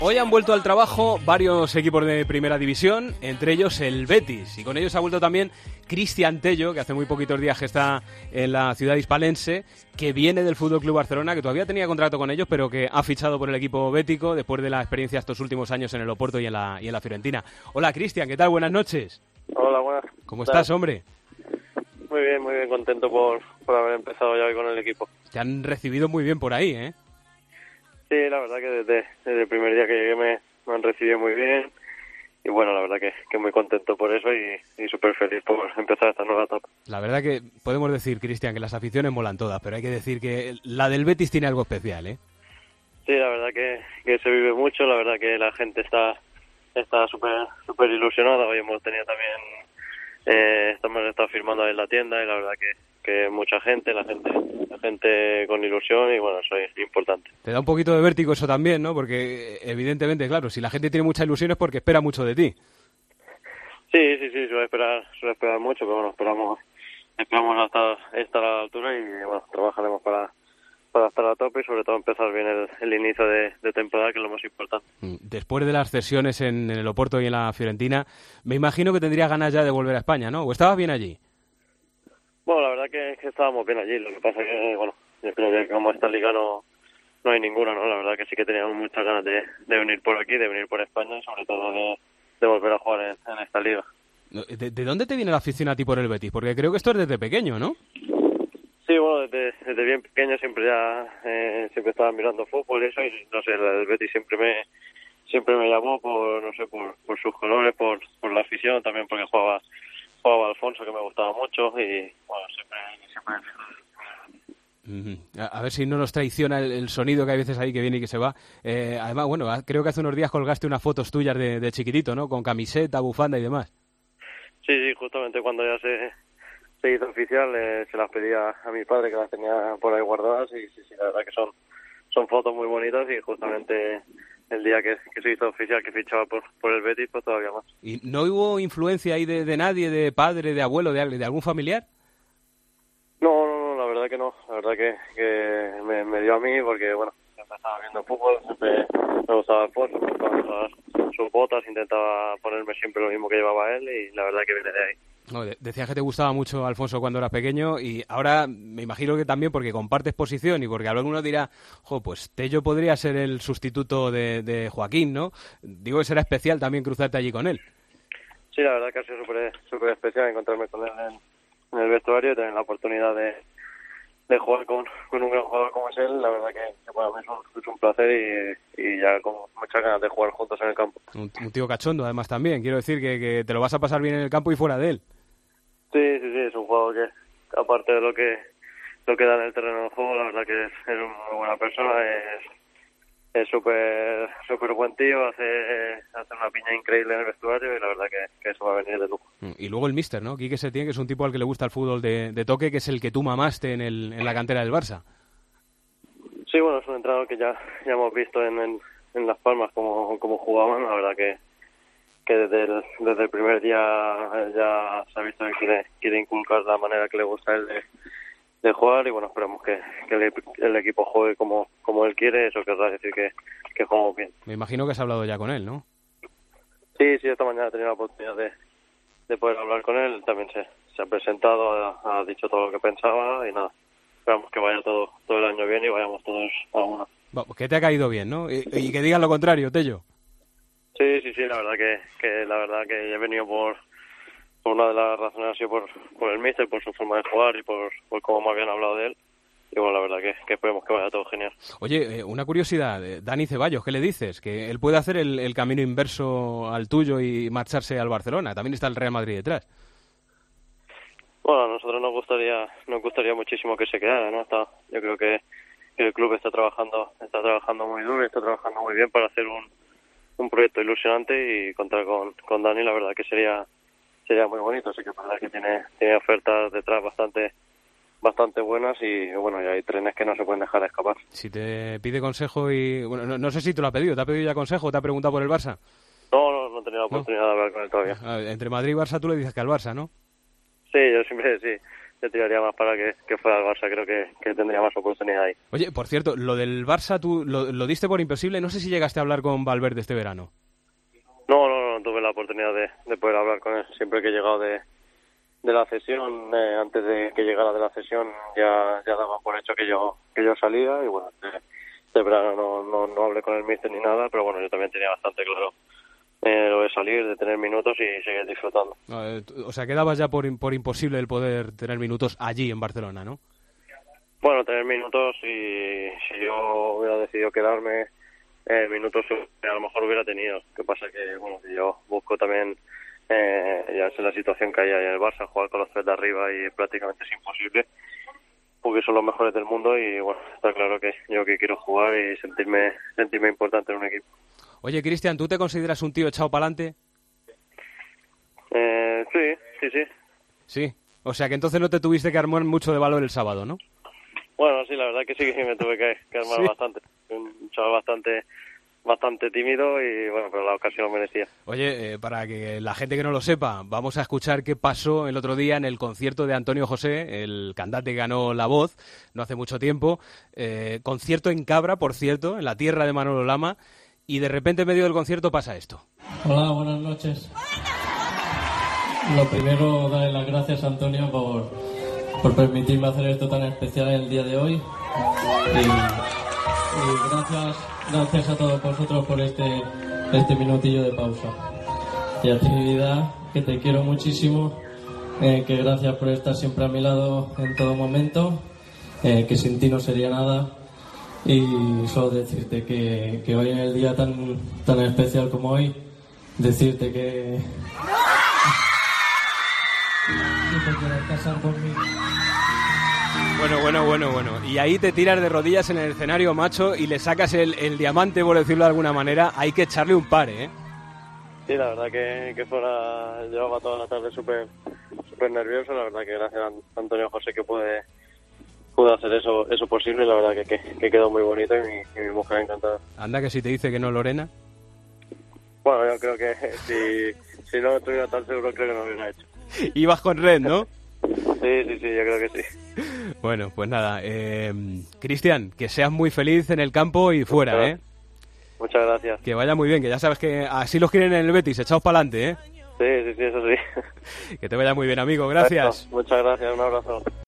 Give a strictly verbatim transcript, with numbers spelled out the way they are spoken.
Hoy han vuelto al trabajo varios equipos de primera división, entre ellos el Betis, y con ellos ha vuelto también Cristian Tello, que hace muy poquitos días que está en la ciudad hispalense, que viene del Fútbol Club Barcelona, que todavía tenía contrato con ellos, pero que ha fichado por el equipo bético después de la experiencia estos últimos años en el Oporto y en la, y en la Fiorentina. Hola Cristian, ¿qué tal? Buenas noches. Hola, buenas. ¿Cómo estás, hombre? Muy bien, muy bien, contento por, por haber empezado ya hoy con el equipo. Te han recibido muy bien por ahí, ¿eh? Sí, la verdad que desde, desde el primer día que llegué me, me han recibido muy bien y bueno, la verdad que, que muy contento por eso y, y súper feliz por empezar esta nueva etapa. La verdad que podemos decir, Cristian, que las aficiones molan todas, pero hay que decir que la del Betis tiene algo especial, ¿eh? Sí, la verdad que, que se vive mucho, la verdad que la gente está está súper súper ilusionada. Hoy hemos tenido también, eh, estamos estado firmando en la tienda y la verdad que, que mucha gente, la gente la gente con ilusión y bueno, eso es importante. Te da un poquito de vértigo eso también, ¿no? Porque evidentemente, claro, si la gente tiene mucha ilusión es porque espera mucho de ti. Sí, sí, sí, suele esperar, suele esperar mucho, pero bueno, esperamos, esperamos hasta estar a la altura y bueno, trabajaremos para, para estar a tope y sobre todo empezar bien el, el inicio de, de temporada, que es lo más importante. Después de las cesiones en, en el Oporto y en la Fiorentina, me imagino que tendrías ganas ya de volver a España, ¿no? ¿O estabas bien allí? Bueno, la verdad que, que estábamos bien allí, lo que pasa que, bueno, yo creo que como esta liga no, no hay ninguna, ¿no? La verdad que sí que teníamos muchas ganas de, de venir por aquí, de venir por España y sobre todo de, de volver a jugar en, en esta liga. ¿De, ¿De dónde te viene la afición a ti por el Betis? Porque creo que esto es desde pequeño, ¿no? Sí, bueno, desde, desde bien pequeño siempre ya eh, siempre estaba mirando fútbol y eso, y no sé, el Betis siempre me siempre me llamó por, no sé, por, por sus colores, por, por la afición, también porque jugaba jugaba Alfonso, que me gustaba mucho, y bueno, siempre, siempre... Uh-huh. A ver si no nos traiciona el, el sonido que hay veces ahí que viene y que se va. Eh, además, bueno, creo que hace unos días colgaste unas fotos tuyas de, de chiquitito, ¿no? Con camiseta, bufanda y demás. Sí, sí, justamente cuando ya se, se hizo oficial eh, se las pedía a mi padre, que las tenía por ahí guardadas, y sí, sí, la verdad que son, son fotos muy bonitas y justamente el día que, que se hizo oficial que fichaba por, por el Betis, pues todavía más. ¿Y no hubo influencia ahí de, de nadie, de padre, de abuelo, de, de algún familiar? No, no, no, la verdad que no. La verdad que, que me, me dio a mí porque, bueno, siempre estaba viendo fútbol, siempre me gustaba el fútbol, me gustaban sus, sus botas, intentaba ponerme siempre lo mismo que llevaba él y la verdad que viene de ahí. No, decías que te gustaba mucho Alfonso cuando eras pequeño y ahora me imagino que también porque compartes posición y porque alguno dirá, jo, pues Tello podría ser el sustituto de, de Joaquín, ¿no? Digo que será especial también cruzarte allí con él. Sí, la verdad que ha sido súper súper especial encontrarme con él en, en el vestuario y tener la oportunidad de, de jugar con, con un gran jugador como es él. La verdad que, que para mí es un, es un placer y, y ya con muchas ganas de jugar juntos en el campo. Un, un tío cachondo además también, quiero decir que, que te lo vas a pasar bien en el campo y fuera de él. Sí, sí, sí, es un jugador que, aparte de lo que lo que da en el terreno del juego, la verdad que es, es una muy buena persona, es es súper súper buen tío, hace hace una piña increíble en el vestuario y la verdad que, que eso va a venir de lujo. Y luego el míster, ¿no? Quique Setién, que es un tipo al que le gusta el fútbol de, de toque, que es el que tú mamaste en, el, en la cantera del Barça. Sí, bueno, es un entrenador que ya, ya hemos visto en, en, en Las Palmas cómo, cómo jugaban, la verdad que que desde el, desde el primer día ya se ha visto que quiere, quiere inculcar la manera que le gusta a él de, de jugar y bueno, esperamos que, que el, el equipo juegue como, como él quiere, eso querrá decir que, que jugamos bien. Me imagino que has hablado ya con él, ¿no? Sí, sí, esta mañana he tenido la oportunidad de, de poder hablar con él, también se, se ha presentado, ha, ha dicho todo lo que pensaba y nada, esperamos que vaya todo, todo el año bien y vayamos todos a una. Bueno, que te ha caído bien, ¿no? Y, y que digan lo contrario, Tello. Sí, sí, sí, la verdad que, que la verdad que he venido por, por una de las razones ha sido por, por el míster, por su forma de jugar y por, por cómo me habían hablado de él. Y bueno, la verdad que, que esperemos que vaya todo genial. Oye, eh, una curiosidad, eh, Dani Ceballos, ¿qué le dices? Que él puede hacer el, el camino inverso al tuyo y marcharse al Barcelona. También está el Real Madrid detrás. Bueno, a nosotros nos gustaría, nos gustaría muchísimo que se quedara, ¿no? Está, yo creo que, que el club está trabajando, está trabajando muy duro, está trabajando muy bien para hacer un un proyecto ilusionante y contar con, con Dani, la verdad que sería sería muy bonito, así que la verdad que tiene, tiene ofertas detrás bastante bastante buenas y bueno, y hay trenes que no se pueden dejar escapar. Si te pide consejo y... bueno, no, no sé si te lo ha pedido, ¿te ha pedido ya consejo o te ha preguntado por el Barça? No, no, no he tenido la oportunidad ¿No? de hablar con él todavía. Entre Madrid y Barça tú le dices que al Barça, ¿no? Sí, yo siempre sí, yo tiraría más para que, que fuera el Barça, creo que, que tendría más oportunidad ahí. Oye, por cierto, lo del Barça tú lo, lo diste por imposible, no sé si llegaste a hablar con Valverde este verano. No, no, no, no tuve la oportunidad de, de poder hablar con él, siempre que he llegado de, de la cesión, eh, antes de que llegara de la cesión ya, ya daba por hecho que yo, que yo salía y bueno, de, de verano no, no, no hablé con el míster ni nada, pero bueno, yo también tenía bastante claro Eh, lo de salir, de tener minutos y seguir disfrutando. O sea, quedabas ya por, por imposible el poder tener minutos allí en Barcelona, ¿no? Bueno, tener minutos y si yo hubiera decidido quedarme, eh, minutos a lo mejor hubiera tenido. Lo que pasa que, bueno, que yo busco también, eh, ya sé la situación que hay ahí en el Barça, jugar con los tres de arriba y prácticamente es imposible, porque son los mejores del mundo y, bueno, está claro que yo que quiero jugar y sentirme, sentirme importante en un equipo. Oye, Cristian, ¿tú te consideras un tío echado para adelante? Eh, sí, sí, sí. Sí, o sea que entonces no te tuviste que armar mucho de valor el sábado, ¿no? Bueno, sí, la verdad que sí que me tuve que, que armar ¿Sí? bastante. Un chaval bastante bastante tímido y bueno, pero la ocasión lo merecía. Oye, eh, para que la gente que no lo sepa, vamos a escuchar qué pasó el otro día en el concierto de Antonio José, el cantante que ganó La Voz no hace mucho tiempo. Eh, concierto en Cabra, por cierto, en la tierra de Manolo Lama. Y de repente en medio del concierto pasa esto. Hola, buenas noches. Lo primero, darle las gracias a Antonio por, por permitirme hacer esto tan especial el día de hoy. Y, y gracias, gracias a todos vosotros por este, este minutillo de pausa. Y a ti, vida, que te quiero muchísimo, eh, que gracias por estar siempre a mi lado en todo momento, eh, que sin ti no sería nada. Y solo decirte que, que hoy en el día tan tan especial como hoy, decirte que si te quieres casar conmigo. Bueno, bueno, bueno, bueno. Y ahí te tiras de rodillas en el escenario, macho, y le sacas el, el diamante, por decirlo de alguna manera. Hay que echarle un par, ¿eh? Sí, la verdad que, que fuera, llevaba toda la tarde súper súper nervioso. La verdad que gracias a Antonio José que puede... pude hacer eso eso posible y la verdad que, que, que quedó muy bonito y mi, y mi mujer encantada. Anda que si te dice que no, Lorena. Bueno, yo creo que si, si no estuviera tan seguro creo que no lo hubiera hecho. Ibas con red, ¿no? Sí, sí, sí, yo creo que sí. Bueno, pues nada, eh, Cristian, que seas muy feliz en el campo y fuera, Muchas ¿eh? Muchas gracias. Que vaya muy bien, que ya sabes que así los quieren en el Betis, echaos para adelante, ¿eh? Sí, sí, sí, eso sí. Que te vaya muy bien, amigo, gracias. Bueno, muchas gracias, un abrazo.